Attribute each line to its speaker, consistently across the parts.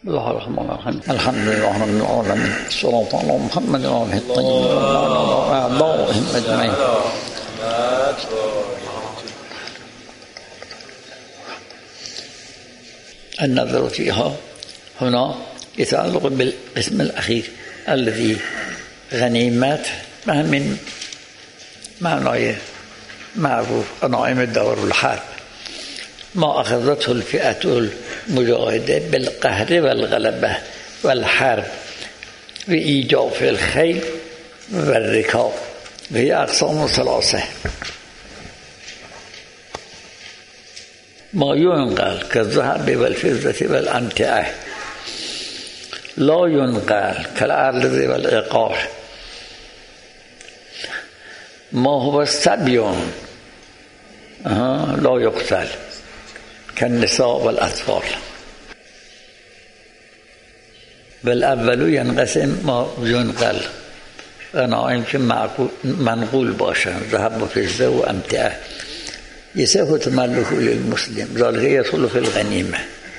Speaker 1: الله الرحمن الرحيم الحمد لله رب العالمين الصلاة على محمد وآله الطيبين وأعضائهم أجمعين. النظر فيها هنا يتعلق بالقسم الأخير الذي غنيمات من معنى معروف غنائم الدور الحرب ما أخذته الفئة المجاهدة بالقهر والغلبة والحرب بإيجاف الخيل والركاب وهي أقسام ثلاثة. ما ينقل كالذهب والفضة والأمتعة لا ينقل كالأرض والعقار. ما هو السبي لا يقتل كالنساء والأطفال. بالأول ينقسم ما ينقل غنائم که منقول باشن ذهب و فضة و امتعه يصح تملكه للمسلم ذلك يدخل في الغنيمة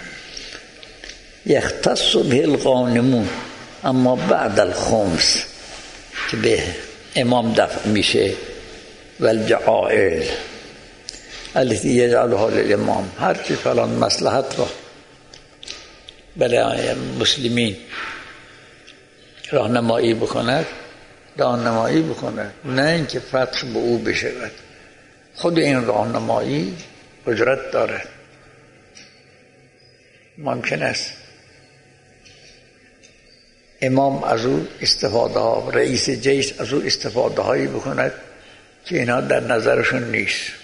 Speaker 1: يختص به الغانمون اما بعد الخمس که به امام دفع میشه والجعائل التي يجعلها للامام هر چی فلان مصلحت را برای مسلمین راهنمایی بکند نه اینکه فتح به او بشود. خود این راهنمایی اجرت دارد. ممکن است امام از او استفاده ها رئیس جیش از او استفاده هایی بکند که اینا در نظرشون نیست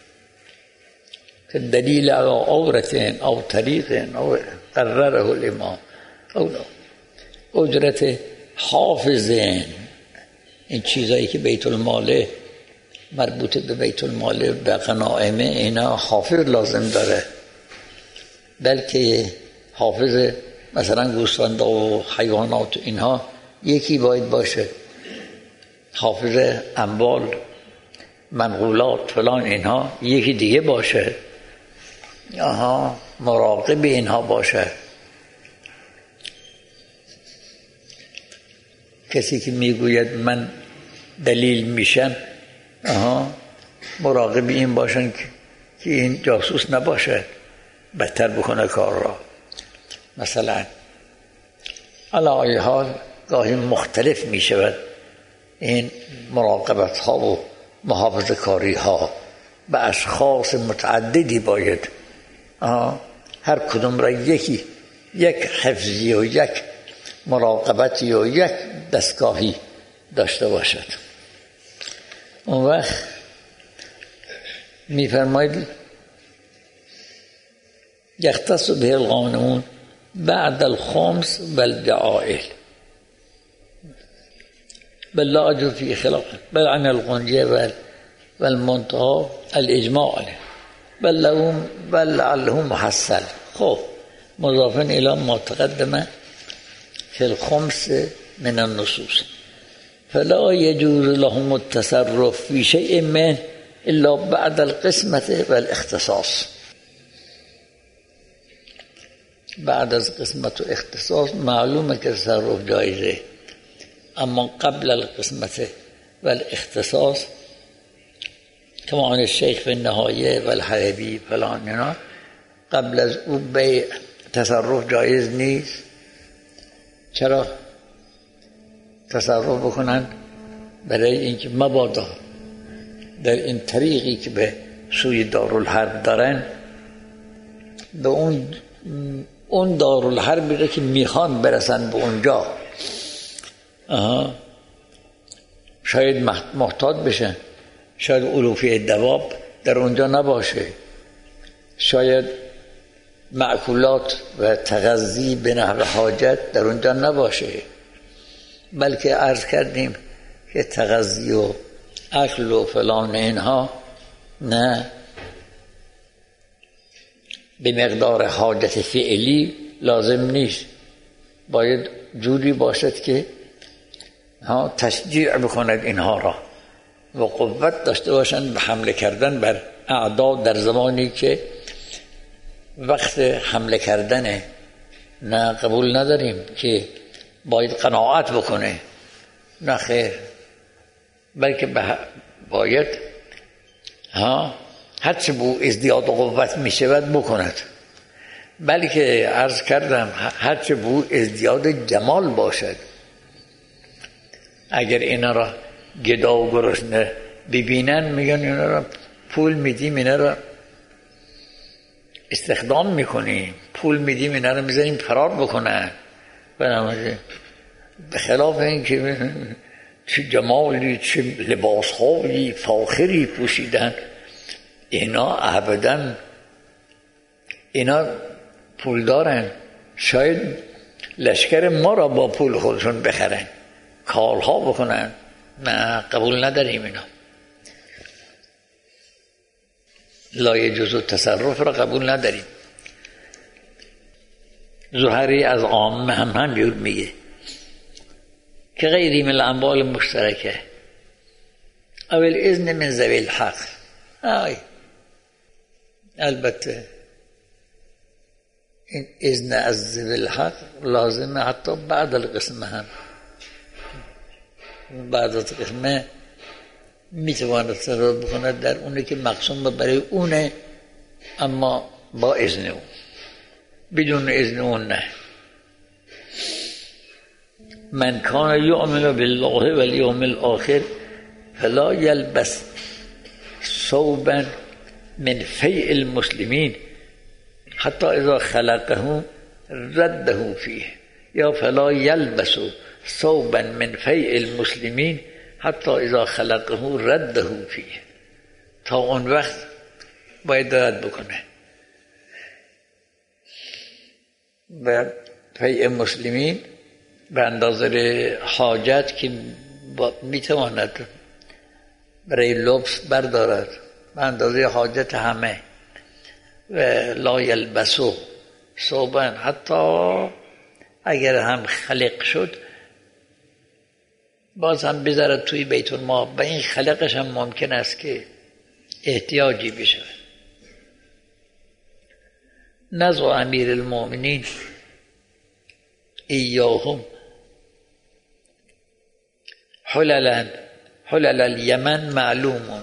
Speaker 1: که دلیل علی عورتین او طریقین او قرره الامام او اجرت حافظین این چیزایی که بیت المال مربوط به بیت المال به غنائم اینا حافظ لازم داره بلکه حافظ مثلا گوسفند و حیوانات اینها یکی باید باشه حافظ اموال منقولات فلان اینها یکی دیگه باشه مراقب اینها باشه. کسی که میگوید من دلیل میشم مراقب این باشن که این جاسوس نباشه بدتر بکنه کار را. مثلا علی ای حال گاهی مختلف می شود این مراقبت ها و محافظه کاری ها به اشخاص متعددی باید هر کدوم را یک حفظی و یک مراقبتی و یک دستگاهی داشته باشد. اون وقت می فرماید یختص به الغانمون بعد الخمس والجعائل بل لا أجد في خلاف بل عن الغنية والمنتهى الإجماع بل لعله محصل. خب مضافا إلى ما تقدم في الخمس من النصوص فلا يجوز لهم التصرف في شيء منه إلا بعد القسمة والاختصاص. بعد از قسمت و اختصاص معلومه که تصرف جایزه اما قبل القسمت والاختصاص كما عن الشيخ في النهاية والحربي فلان اینا قبل از او بیع تصرف جایز نیست. چرا تصرف بکنن؟ برای اینکه مبادا در این طریقی که به سوی دارالحرب دارن به اون دارالحربی را که میخوان برسن به اونجا شاید محتاط بشن، شاید علوفی دواب در اونجا نباشه، شاید معکولات و تغذی به نحو حاجت در اونجا نباشه، بلکه عرض کردیم که تغذی و اکل و فلان اینها نه به مقدار حاجت فعلی لازم نیست، باید جوری باشد که تشجیع بکند اینها را و قوت داشته باشند به حمله کردن بر اعدا در زمانی که وقت حمله کردن نه قبول نداریم که باید قناعت بکنه، نه خیر، بلکه باید هرچه بو ازدیاد قوت می شود بکند، بلکه عرض کردم هرچه بو ازدیاد جمال باشد. اگر اینا را گدا و گرسنه ببینن میگن اینا را پول میدیم، اینا را استخدام میکنیم، پول میدیم اینا را میذاریم فرار بکنن. به خلاف این که چه جمالی، چه لباسهایی فاخری پوشیدن، اینا ابداً اینا پول دارن، شاید لشکر ما را با پول خودشون بخرن، کارها بکنن. نه قبول نداریم اینا. لا یجوز تصرف را قبول نداریم. زهری از عامه هم میگه که غیری من الاموال مشترکه او الاذن من ذوی الحق. البته این اذن از ذوی الحق لازمه حتی بعد القسمه هم، بعد از قسمه میتواند تصرف بکند در اونه که مقسوم برای اونه، اما با اذن اون، بدون اذن اون نه. من کان یؤمن بالله والیوم الاخر فلا یلبس ثوبا من فیء المسلمین حتی اذا خلقه رده فیه، یا فلا یلبس ثوبا من فیء المسلمین حتی اذا خلقه رده فیه. تا اون وقت باید رد بکنه. و فیء مسلمین به اندازه حاجت که میتواند برای لبس بردارد، به اندازه حاجت همه. و لا یلبسو ثوبا، حتی اگر هم خلق شد باز هم بذارد توی بیت المال، به این خلقش هم ممکن است که احتیاجی بشه. نزع امیر المؤمنین ایاهم حلل الیمن معلومون،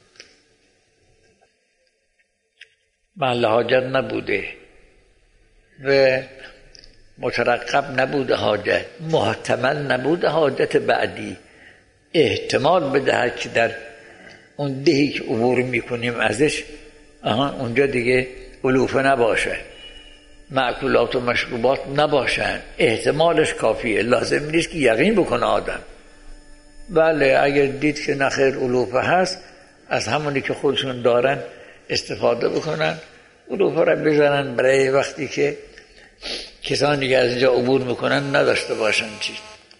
Speaker 1: محل حاجت نبوده و مترقب نبوده حاجت، محتمل نبوده حاجت بعدی، احتمال بدهد که در اون دهی که عبور میکنیم ازش اونجا دیگه علوفه نباشه، مأکولات و مشروبات نباشن، احتمالش کافیه، لازم نیست که یقین بکنه آدم. بله اگر دید که نخیر علوفه هست، از همونی که خودشون دارن استفاده بکنن، علوفه را بزنن برای وقتی که کسانی که از اینجا عبور میکنن نداشته باشن چی.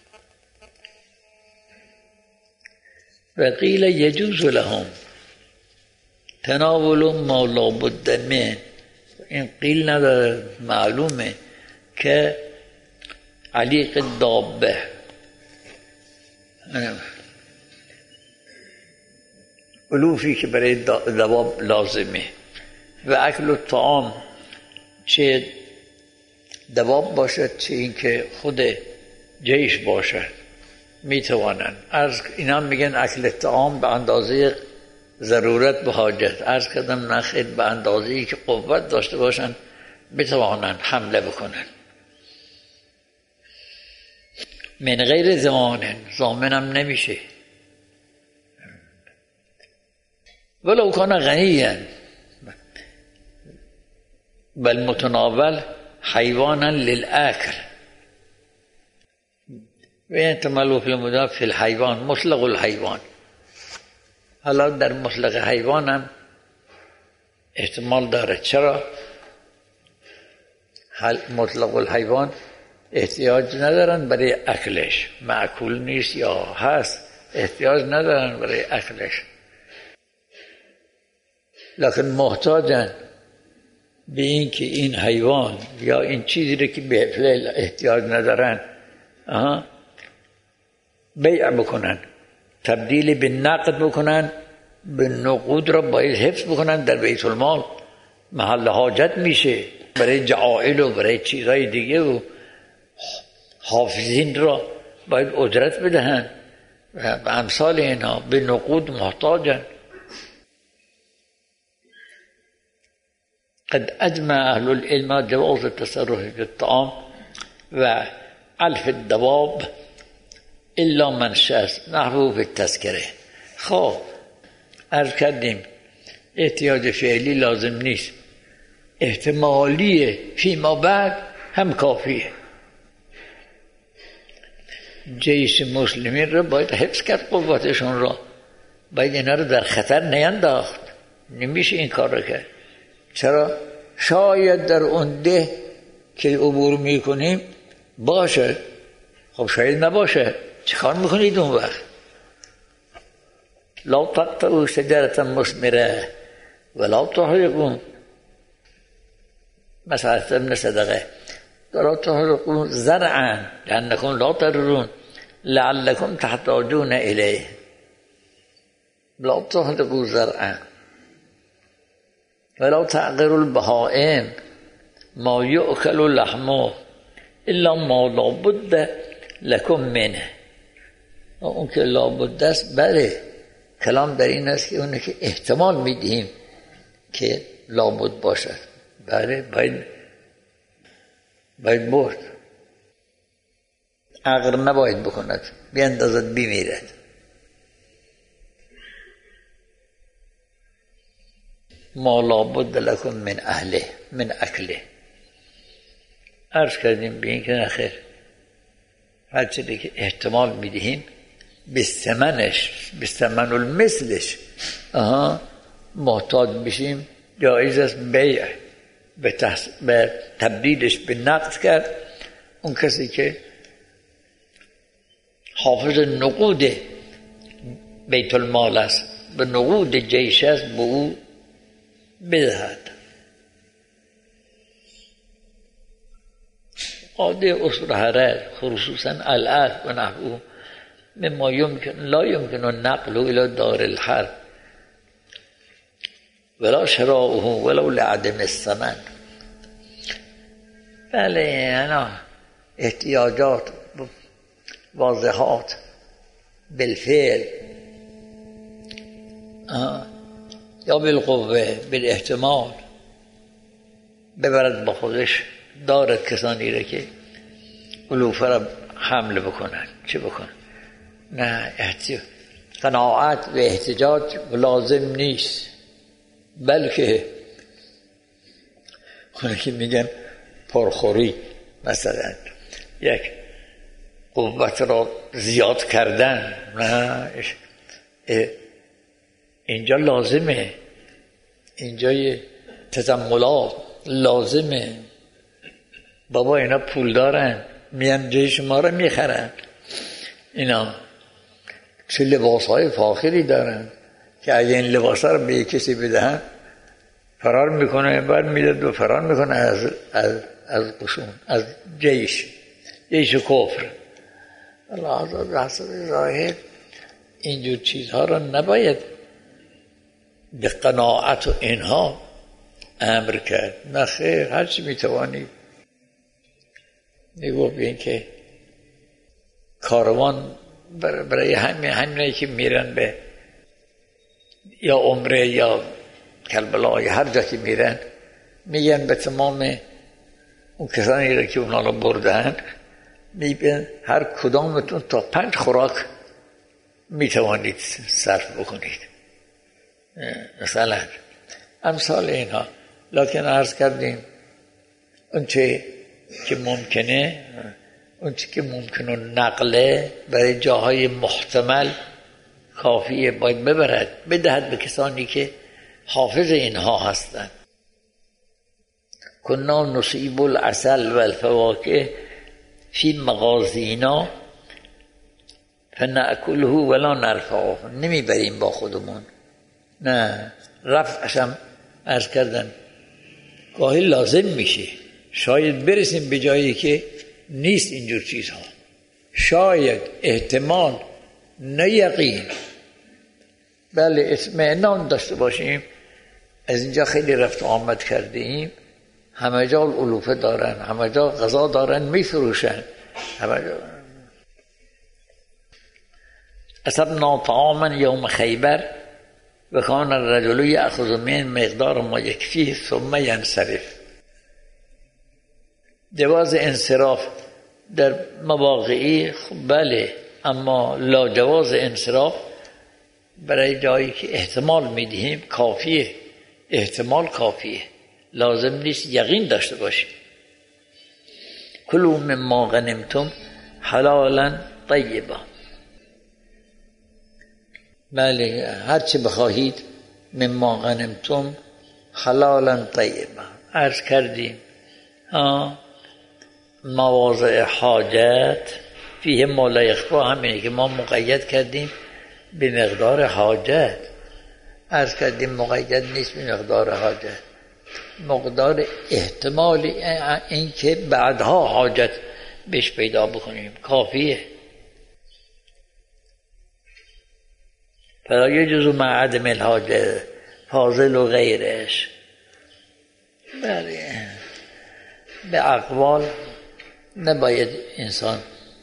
Speaker 1: و قیل یجوز لهم تناول ما لا بد من. این قیل نداره، معلومه که علیق دابه، علوفی که برای دواب لازمه، و اکل و طعام، چه دواب باشد چه این که خود جیش باشد، میتوانند. اینا میگن اکل طعام به اندازه ضرورت به حاجت. عرض کردم نخیر، به اندازه‌ای که قوت داشته باشن بتوانند حمله بکنن. من غیر ضامنم نمیشه. ولو کان غنیاً بل متناول حیوانا للآکل و احتمال فی المضاف فی الحیوان مطلق الحیوان. حالا در مطلق حیوان هم احتمال داره. چرا؟ مطلق الحیوان احتیاج ندارن برای اکلش، معکول نیست یا هست، احتیاج ندارن برای اکلش، لکن محتاجن به این که این حیوان یا این چیزی رو که به فعل احتیاج ندارن بیع بکنن، تبدیل به نقد بکنن، به نقود را باید حفظ بکنن در بیت المال، محل حاجت میشه. برای جعائل و برای چیزهای دیگه و حافظین را باید اجرت بدهند و امثال اینا به نقود محتاجن. قد اجمع اهل العلم جواز التصرف في الطعام و علف الدواب الا من شاء نحوه بالتذکره. خب عرض کردیم احتیاج فعلی لازم نیست، احتمالی فیما بعد هم کافیه. جیش مسلمین را باید حفظ کرد، قوتشون را باید اینا رو در خطر نینداخت. نمیشه این کار رو کرد. چرا؟ شاید در اون ده که عبور میکنیم باشه. خب شاید نباشه، چه کار میکنید اون وقت؟ لا تقطعوا شجرة مثمرة ولا تحرقوا مثلا ابن صدقه ولا تحرقوا زرعا لأنكم لا تضرون لعلكم تحتاجون إليه. لا تحرقوا زرعا ولا تعقروا البهائم ما يؤكل لحمه الا ما لابد لكم منه. اون که لابد است، بله کلام در این است که اونه که احتمال میدهیم که لابد باشد، بله باید برد. عقر نباید بکند، بیندازد بیمیرد. ما لابد لکن من اهله من اکله. عرض کردیم به این که نخیر، هر چیزی که احتمال میدهیم به ثمن المثلش محتاج بشیم، جایز است بیع به تبدیلش به نقد کرد. اون کسی که حافظ نقود بیت المال است، به نقود جیش است، به او بدهد. عاده اصول حرر خصوصا العهد و نحوه مما لا يمكن النقل الى دار الحرب ولا شراؤه ولو لعدم الثمن. بله اینا احتیاجات واضحات بالفعل یا بالقوه بالاحتمال ببرد با خودش، دارد کسانی را که علوفه را حمل بکنن. چه بکنن؟ نه، قناعت و احتجاج لازم نیست، بلکه اونه که میگن پرخوری، مثلا یک قوت را زیاد کردن، نه اینجا لازمه، اینجا تزملات لازمه. بابا اینا پول دارن، میان جای شما را میخرن، اینا چه لباس های فاخری دارن که اگه این لباس ها رو به کسی بدهن فرار میکنه، بعد میداد و فرار میکنه از قشون، از جیش کفر. الله رسول ظاهر اینجور چیزها را نباید به قناعت و اینها امر کرد. نه خیر، هرچی میتوانی میگو بین که کاروان برای همینایی که میرن به یا عمره یا کربلا یا هر جا که میرن، میگن به تمام اون کسانی را که اونا رو بردن، میگن هر کدامتون تا 5 خوراک میتوانید صرف بکنید، مثلا امثال اینها. لکن عرض کردیم اون چه که ممکنه نقله برای جاهای محتمل کافیه، باید ببرد، بدهد به کسانی که حافظ اینها هستند. کنا نصیب العسل و الفواکه فی مغازینا فنأکله ولا نرفعه. نمیبریم با خودمون، نه، رفعشم عرض کردن گاهی لازم میشه، شاید برسیم به جایی که نیست اینجور چیزها، شاید، احتمال، نه یقین. بله اطمینان داشته باشیم از اینجا خیلی رفت آمد کرده ایم، همه جا علوفه دارن، همه جا غذا دارن میفروشن، همه جا. اصبنا طعاما یوم خیبر و کان الرجل یأخذ من مقدار ما یکفیه ثم ینصرف. جواز انصراف در مواقعی بله، اما لا جواز انصراف برای جایی که احتمال میدهیم کافیه. احتمال کافیه، لازم نیست یقین داشته باشیم. کلوا مما غنمتم حلالا طیبا. بله، هر چه بخواهید مما غنمتم حلالا طیبا. عرض کردیم مواضع حاجت فیه ما لا یخفی، همینه که ما مقید کردیم به مقدار حاجت. عرض کردیم مقید نیست به مقدار حاجت، مقدار احتمال این که بعدها حاجت بهش پیدا بکنیم کافیه. فلا یجوز مع عدم الحاجه فاضل و غیرش. بله، به اقوال نباید انسان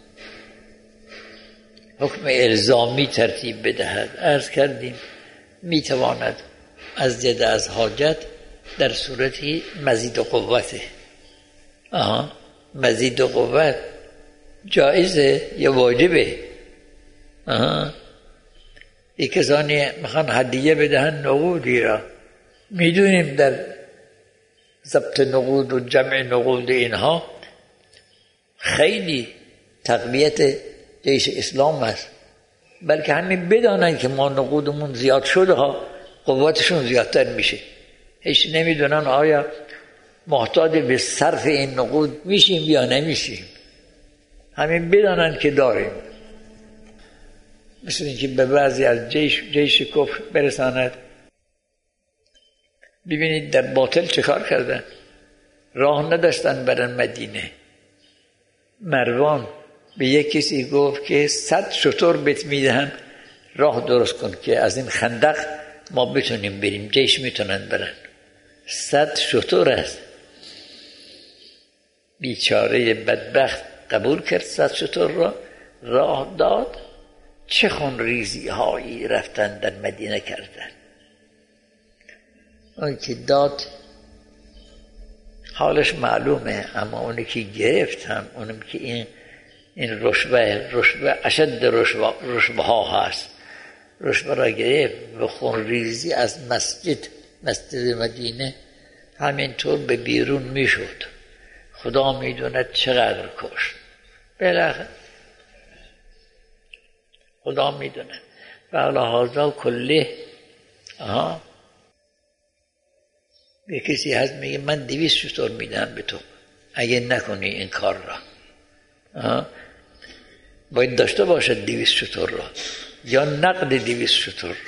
Speaker 1: حکم الزامی ترتیب بدهد. عرض کردیم میتواند از زیاده از حاجت در صورتی مزید قوته. مزید قوت جایزه یا واجبه. یک کسانی میخوان هدیه بدهن نقودی را، میدونیم در ضبط نقود و جمع نقود اینها خیلی تقویت جیش اسلام است، بلکه همین بدانن که ما نقودمون زیاد شده ها، قوتشون زیادتر میشه. هیچ نمیدونن آیا محتاج به صرف این نقود میشیم یا نمیشیم. همین بدانن که داریم. مثل اینکه به بعضی از جیش کفر برساند. ببینید در باطل چه کار کردن. راه نداشتن برن مدینه. مروان به یک کسی گفت که 100 شتر بهت میدهم راه درست کن که از این خندق ما بتونیم بریم، جیش میتونن برن. 100 شتر است. بیچاره بدبخت قبول کرد 100 شتر را، راه داد. چه خون ریزی هایی رفتن در مدینه کردن. اون که داد حالش معلومه، اما اونی که گرفت هم، اونی که این رشوه اشد رشوه ها هست، رشوه را گرفت و خون ریزی از مسجد مدینه همینطور به بیرون میشد. خدا میدونه چقدر کشت. بالاخره خدا میدونه. و لحاظا کله به کسی هست میگه من 200 شتر میدم به تو اگه نکنی این کار را. باید داشته باشد 200 شتر را یا نقد 200 شتر را.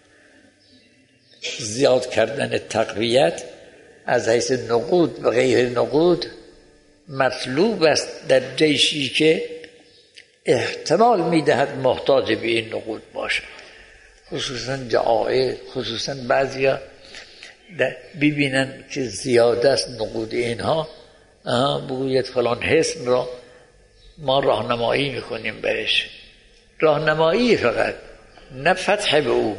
Speaker 1: زیاد کردن تقویت از حیث نقود و غیر نقود مطلوب است در جیشی که احتمال میدهد محتاج به این نقود باشد. خصوصا جعائل، خصوصا بعضیا ببینن که زیاده است نقود اینها، بگوید فلان حسن را ما راهنمایی میکنیم بهش. راهنمایی فقط، نه فتح به او.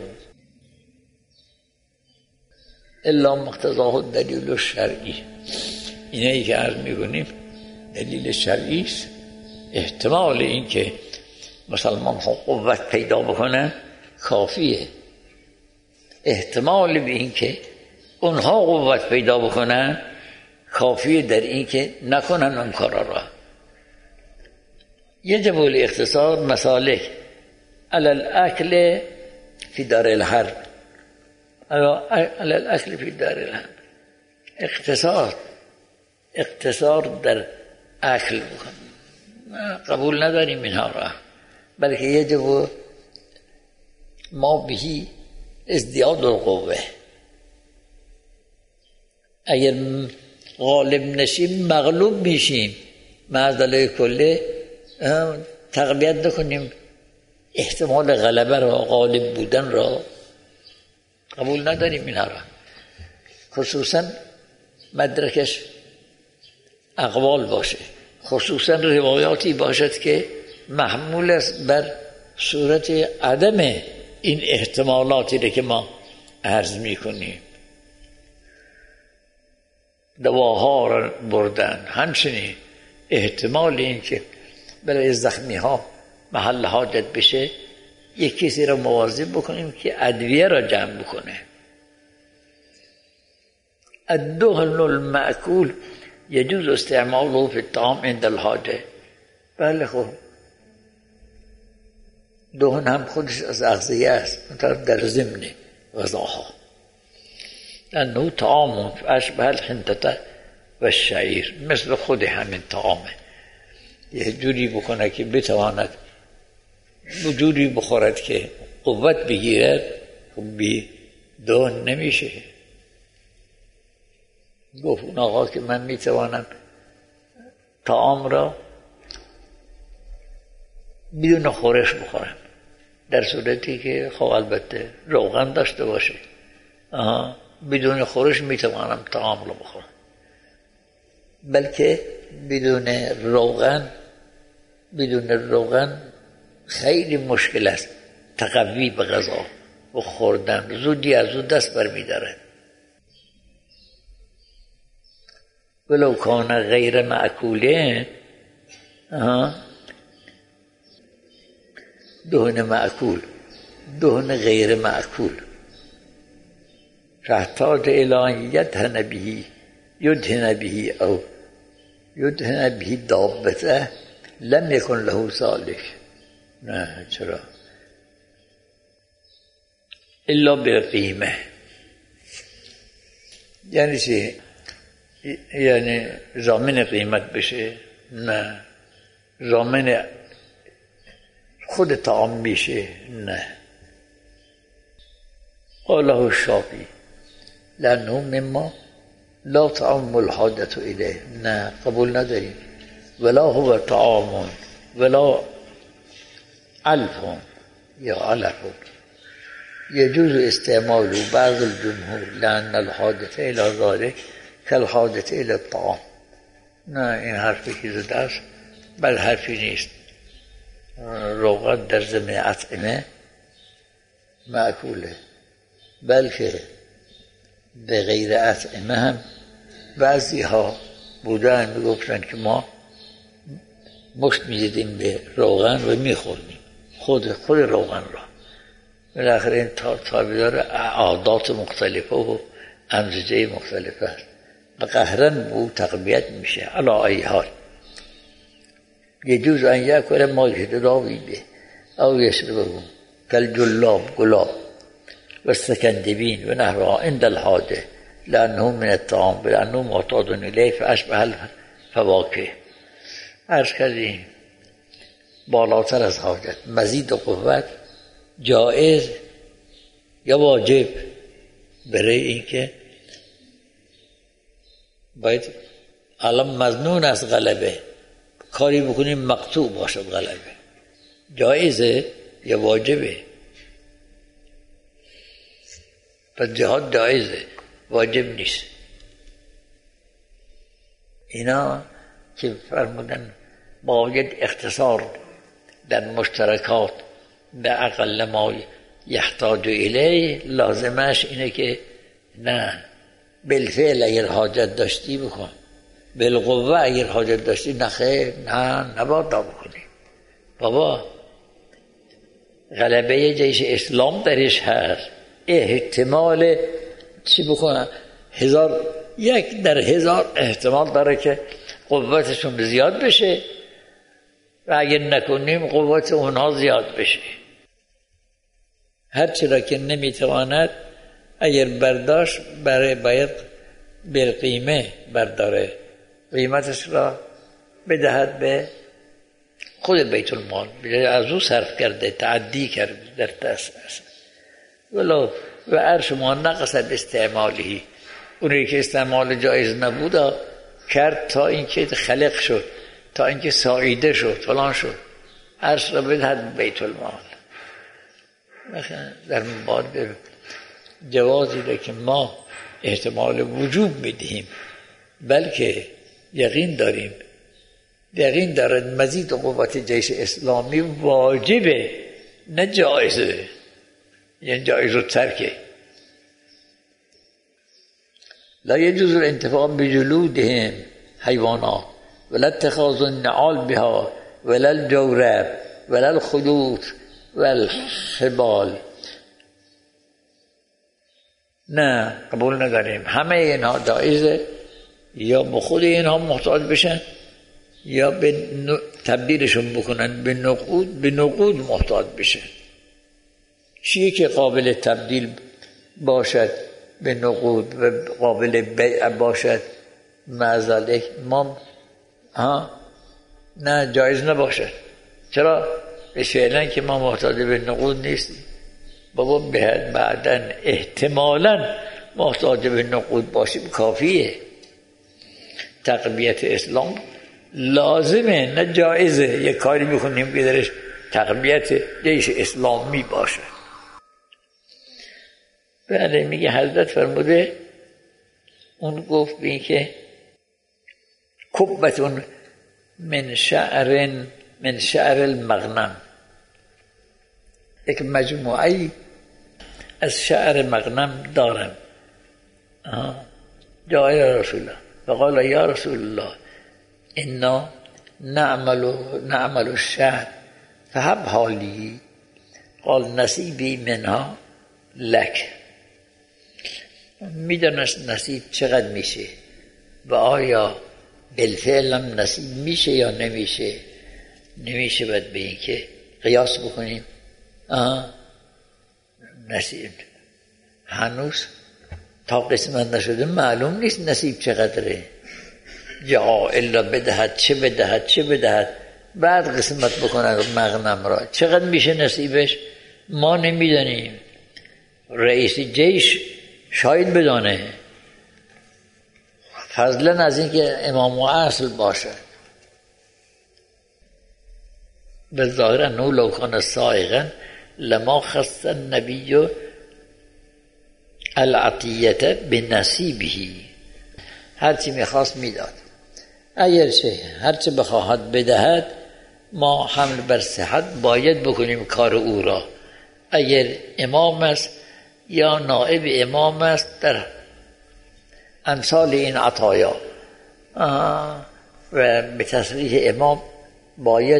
Speaker 1: الا مقتضاه دلیل شرعی. اینایی که عرض میکنیم دلیل شرعی است. احتمال این که مسلمان ها قوت پیدا بکنن کافیه. احتمال به این که اونها قوت پیدا بکنن کافیه در این که نکنن اون کارا را. یجب الاقتصاد مسالک علی الاکل فی دار الحرب. علی الاکل فی دار الحرب. اقتصاد در اکل بکن. قبول نداریم اینها را، بلکه یجب ما بهی ازدیاد القوه. اگر غالب نشیم مغلوب میشیم. معضله کله تقویت نکنیم احتمال غلبه را، غالب بودن را قبول نداریم اینها را. خصوصا مدرکش اقوال باشه، خصوصا روایاتی باشد که محمول است بر صورت عدم این احتمالاتی که ما عرض میکنیم. دواها را بردن، همچنین احتمال این که برای زخمی ها محل حاجت بشه یک کسی را مواظب بکنیم که ادویه را جمع بکنه. الدهن المأکول یجوز استعماله فی الطعام عند الحاجه. بله خب دهن هم خودش از اغذیه است در ضمن غذاها. لأنه طعام اشبه الحنطة و الشعیر، مثل خود همین طعامه، یه جوری بکنه که بتواند جوری بخورد که قوت بگیرد، خب بی دهن نمیشه. گفت اون آقا که من میتوانم طعام را بدون خورش بخورم، در صورتی که خب البته روغن داشته باشه. بدون خورش میتوانم طعام را بخورم، بلکه بدون روغن خیلی مشکل است تقوی به غذا و خوردن، زودی از او دست برمی‌دارد. ولو کان غیر معکوله، دهن معکول، دهن غیر معکول، فاحتاج الی ان یدهن به او یدهن به دابته لم یکن له ذلک. نه چرا؟ الا بالقیمه. یعنی چی؟ یعنی ضامن قیمت بشه؟ نه. ضامن خود طعام میشه؟ نه. قاله الشافعی لأنه مما لا طعام الحاجة الیه. نه قبول نداریم. ولا هو طعام ولا علف یا علف يجوز استعمال بعض الجمهور لأن الحاجة إلى ذلك كالحاجة إلى الطعام. نه این حرفی که زده است بل حرفی نیست. روغن در ضمن اطعمه معکوله، بلکه به غیر اطعمه هم بعضی ها بودن میگفتن که ما مشت میزدیم به روغن و میخوردیم خود روغن را. بالاخره این تابعدار عادات مختلفه و امزجه مختلفه است و قهرا به او تقویت میشه. علی ای حال یجوز ان یأکل ما یشتهی به او یشربه کالجلاب گلاب و السکندبین و نحوها عند الحاجه لأنه من الطعام لأنه معتاد الیه فاشبه الفواکه. عرض کردیم بالاتر از حاجت مزید قوت جایز یا واجب برای اینکه باید الان مظنون از غلبه کاری بکنیم مقطوع باشد غلبه، جایزه یا واجبه؟ پس جهاد جایزه واجب نیست. اینا که فرمودن باید اختصار در مشترکات به اقل ما یحتاج الیه، لازمش اینه که نه بالفعل اگر حاجت داشتی بکن، بالقوه اگر حاجت داشتی نخیر نه نباید دا بکنی. بابا غلبه جیش اسلام درش هست، احتمال چی بکنن 1 در 1000 احتمال داره که قوتشون زیاد بشه و اگر نکنیم قوت اونها زیاد بشه. هر چرا که نمیتواند اگر برداشت برای باید بالقیمه برداره، قیمتش را بدهد به خود بیت المال، از او صرف کرده، تعدی کرده در تأسیس ولو و عرش ما نقصد استعمالی، اونی که استعمال جایز نبود کرد تا اینکه خلق شد، تا اینکه ساییده شد، فلان شد، عرش را بدهد بیت المال. در مبادر جوازی را که ما احتمال وجوب میدهیم، بلکه یقین داریم، یقین دارد مزید قوت جیش اسلامی واجبه نه جایزه، یعنی جایز و ترکه. لا يجوز الانتفاع بجلودهم حیوانات ولا اتخاذ النعال بها ولا الجورب ولا الخدود والحبال. نه قبول نداریم. همه اینها جایزه، یا به خود اینها محتاج بشن یا به تبدیلشون بکنن به نقود محتاج بشن. چیه که قابل تبدیل باشد به نقود و قابل بیع باشد معذالک ما نه جایز نباشد. چرا؟ فعلا که ما محتاج به نقود نیستیم. بابا بعدن احتمالاً محتاج به نقود باشیم کافیه. تقویت اسلام لازمه نه جایزه. یک کاری میکنیم که درش تقویت جیش اسلامی باشه. بله میگه حضرت فرموده، اون گفت به این که کبتون من شعر المغنم، یک مجموعی از شعر مغنم دارم. جای رسول الله فقال یا رسول الله انا نعمل الشعر فهب حالی. قال نصیبی منها لک. میدونست نصیب چقدر میشه و آیا بالفعل هم نصیب میشه یا نمیشه. نمیشه باید به این که قیاس بکنیم. نصیب هنوز تا قسمت نشده معلوم نیست نصیب چقدره. یا الا بدهد چه بدهد بعد قسمت بکنه مغنم را. چقدر میشه نصیبش ما نمیدانیم. رئیس جیش شاید بدانه، فضلا از این که امام اصل باشه. به ظاهر انه لو کان سائغا لما خص النبی العطیت بنصیبه. هرچی میخواست میداد. اگر هرچی بخواهد بدهد ما حمل بر صحت باید بکنیم کار او را. اگر امام است یا نائب امام است در امثال این عطایا و به تصریح امام باید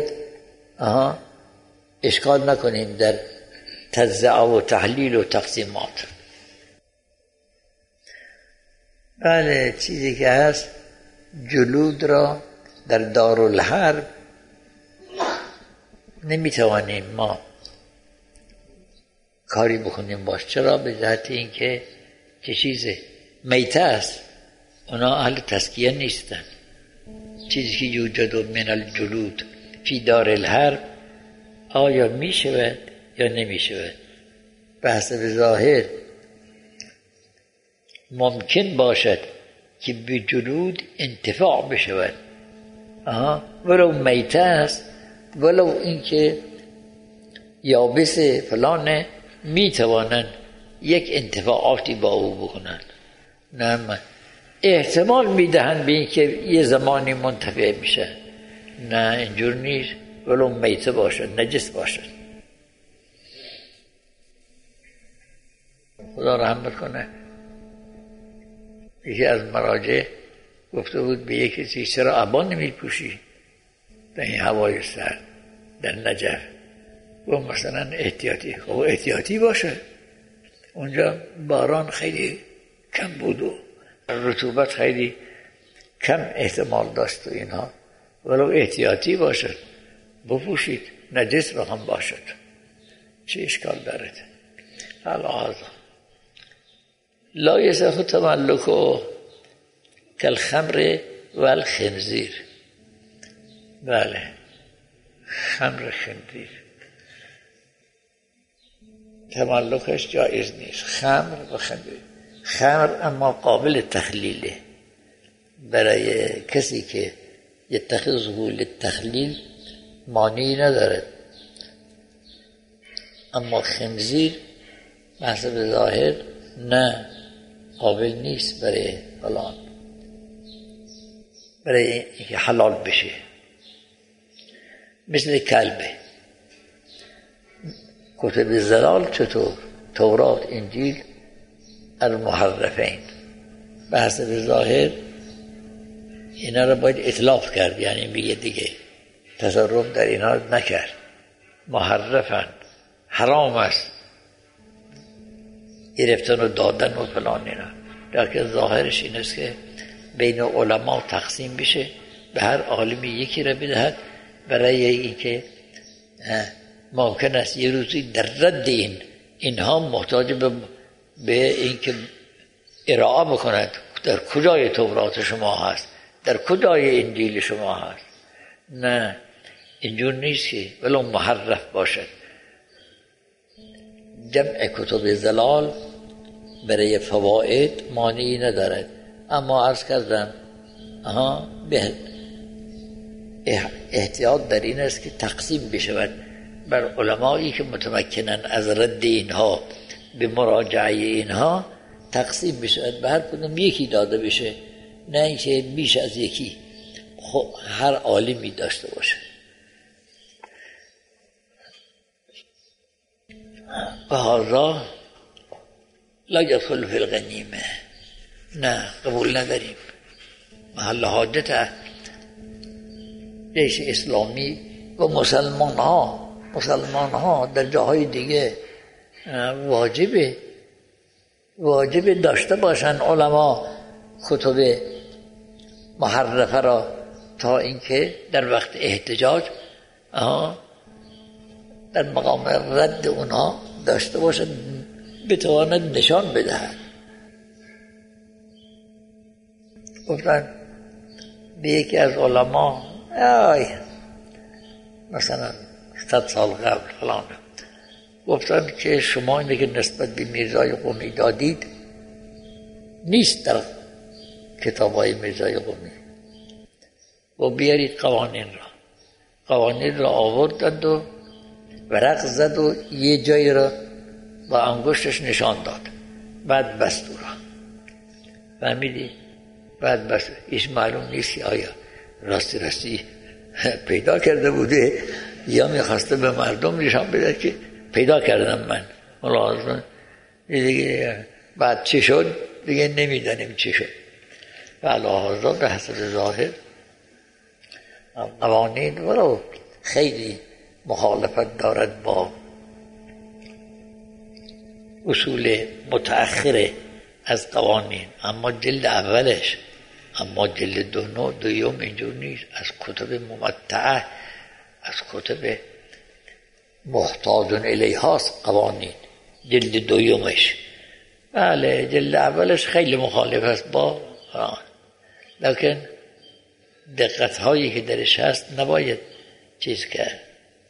Speaker 1: اشکال نکنیم در تزعه و تحلیل و تقسیمات. بله چیزی که هست جلود را در دارالحرب نمیتوانیم ما کاری بکنیم باش. چرا؟ به جهت این که چیز میته است، اونا اهل تزکیه نیستن. چیزی که یوجد من الجلود فی دار الحرب آیا می شود یا نمی شود. به حسب ظاهر ممکن باشد که به جلود انتفاع بشود، ولو میته است، ولو اینکه یابس فلانه می توانند یک انتفاعاتی با او بکنند. نه احتمال می دهند به اینکه یه زمانی منتفع میشه. نه اینجور نیست، ولو میته باشد نجس باشد. خدا رحمت کنه. یکی از مراجع گفته بود به یکی کسی چرا عبا نمی پوشی در این هوای سرد در نجف؟ و مثلا احتیاطی باشه. اونجا باران خیلی کم بود و رطوبت خیلی کم احتمال داشت و اینها، ولو احتیاطی باشد بپوشید، نجس بخوام باشد چه اشکال دارد؟ الهذا لا یصح تملک کالخمر والخنزیر. بله خمر خنزیر تملکش جایز نیست. خمر و خنزیر، خمر اما قابل تخلیله برای کسی که یتخذه للتخلیل مانعی ندارد، اما خنزیر حسب ظاهر نه قابل نیست برای فلان. برای اینکه حلال بشه. مثل کلبه. کتب زلال چطور؟ تورات، انجیل، المحرفین به حسب ظاهر اینا رو باید اطلاق کرد، یعنی میگه دیگه تصرف در اینا نکرد، محرفن، حرام است گرفتن و دادن و فلان اینا. در که ظاهرش این است که بین علما تقسیم بشه، به هر عالمی یکی را بدهد، برای اینکه ممکن است یه روزی در رد اینها محتاج به اینکه ارائه بکند در کجای تورات شما هست، در کجای انجیل شما هست. نه، اینجور نیست که ولو محرف باشد. جمع کتب زلال برای فواید مانعی ندارد، اما عرض کردم احتیاط در این است که تقسیم بشود بر علمایی که متمکنن از رد اینها به مراجعه اینها، تقسیم بشود به هر کدوم یکی داده بشه، نه اینکه بیش از یکی هر عالمی داشته باشه. و هذا لا يدخل في الغنیمه، نه قبول نداریم. محل حاجت جیش اسلامی و مسلمان ها در جاهای دیگه واجب داشته باشن علما کتب محرفه را، تا اینکه در وقت احتجاج در مقام رد اونها داشته باشد، بتواند نشان بدهد. گفتن به یکی از علما مثلا 100 سال قبل فلان، گفتن که شما اینه که نسبت به میرزای قمی دادید نیست در کتاب‌های میرزای قمی، و بیارید قوانین را آوردند و ورق زد و یه جایی را با انگشتش نشان داد، بعد بست او را. فهمیدی؟ بعد بست. ایش معلوم نیست که آیا راستی پیدا کرده بوده یا میخواسته به مردم نشان بده که پیدا کردم من. ملاحظه دیگه بعد چی شد دیگه نمیدانیم چی شد. و علاوه به حسب ظاهر قوانین ولو خیلی مخالفت دارد با اصول متأخره از قوانین، اما جلد اولش، اما جلد دوم اینجور نیست. از کتب ممتعه، از کتب محتاج الیهاست قوانین. جلد دومش بله، جلد اولش خیلی مخالف است با قرآن، لیکن دقت هایی که درش هست نباید چیز کرد.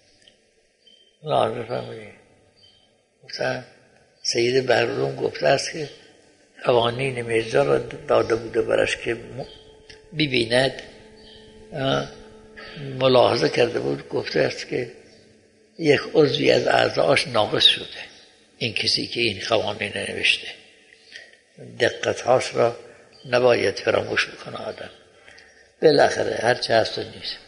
Speaker 1: لازم بفهمید مثلا سید بهرام گفته است که قوانین میرزا را داده بوده برش که ببیند، ملاحظه کرده بود، گفته است که یک عضوی از اعضاش ناقص شده. این کسی که این قوانین نوشته دقتهاش را نباید فراموش بکنه آدم. بالاخره هرچه هست و نیست.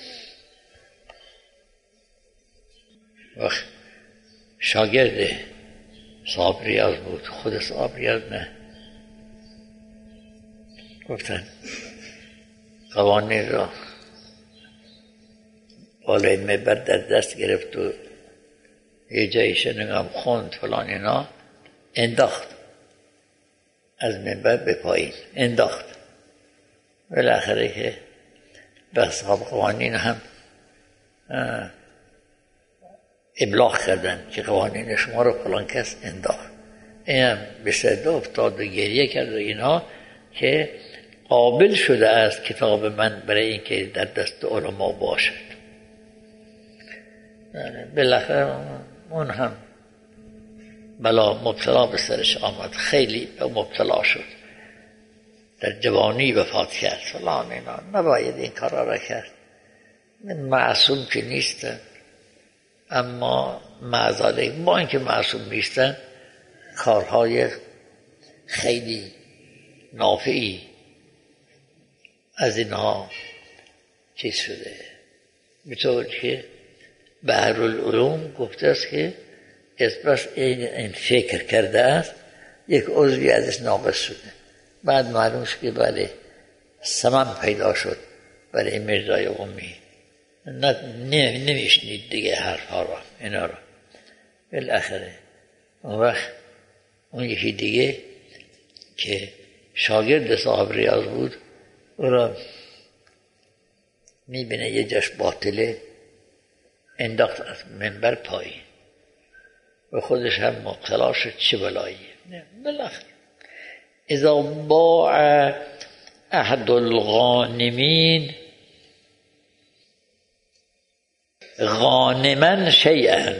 Speaker 1: وقت شاگرد صاحب ریاض بود، خود صاحب ریاض نه، گفتن قوانین را بالای منبر در دست گرفت و یه جایی شنیدم خوند فلان اینا، انداخت از منبر به پایین، انداخت. بالاخره که به اصحاب قوانین هم ابلاغ کردن که قوانین شما رو فلان کس انداخت. این هم به صدا افتاد و گریه کرد و اینا که قابل شده است کتاب من برای اینکه در دست علما باشد. بالاخره اون هم بلا مبتلا به سرش آمد، خیلی مبتلا شد، در جوانی وفات کرد فلان اینا. نباید این کارا را کرد. معصوم که نیستن، اما معذاله با اینکه معصوم نیستن کارهای خیلی نافعی از اینها چیز شده. به طور که بحرالعلوم گفته است که اسمش این فکر کرده است یک عضوی ازش ناقص شده. بعد معلوم شد که بله سمم پیدا شد برای میرزای قمی، نمیشنید دیگه حرفها را اینا را. بالاخره اون وقت اون یکی دیگه که شاگرد صاحب ریاض بود او را میبینه یه جاش باطله، انداخت از منبر پایین و خودش هم مبتلا شد چه بلایی. بالاخره اذا باع احد الغانمین غانما شیئا،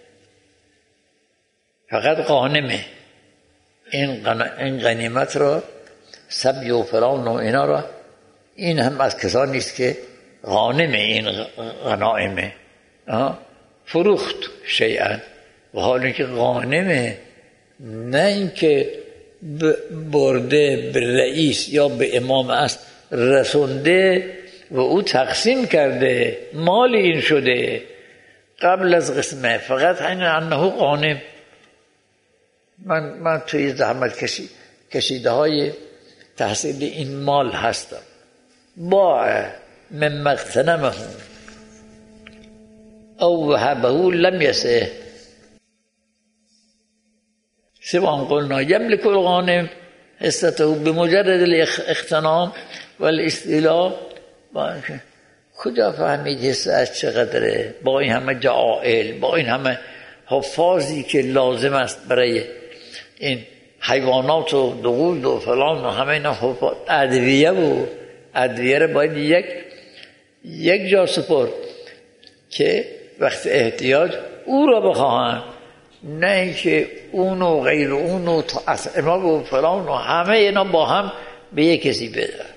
Speaker 1: فقط غانمه این غنیمت را سبی و فلان و اینا را، این هم از کسان نیست که غانمه این غنائمه فروخت شیئا، و حالا که غانمه نه اینکه برده به رئیس یا به امام است رسونده و او تقسیم کرده، مال این شده قبل از قسمه، فقط این انه غانم. من توی زحمت کشیده های تحصیل این مال هستم. باع من مغتنمه او وهبه لم یسه سوان قلنا یملک الغانم حصته بمجرد الاغتنام والاستیلاء. کجا فهمید حصه از چقدره با این همه جعائل، با این همه حفاظی که لازم است برای این حیوانات و دغول و فلان و همه اینا حفاظ. ادویه رو باید یک جا سپرد که وقت احتیاج او را بخواهند، نه اینکه اون و غیر اون و اطعمه و فلان و همه اینا با هم به یک کسی بده.